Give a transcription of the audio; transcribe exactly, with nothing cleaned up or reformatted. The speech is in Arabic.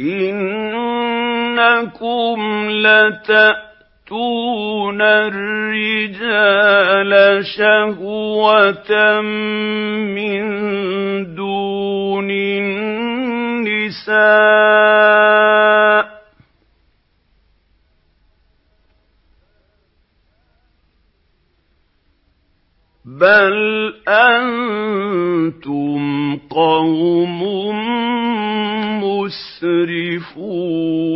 إِنَّكُمْ لَتَأْتُونَ الرِّجَالَ شَهْوَةً مِّن دُونِ النِّسَاءِ ۚ بَلْ أَنتُمْ قَوْمٌ مُّسْرِفُونَ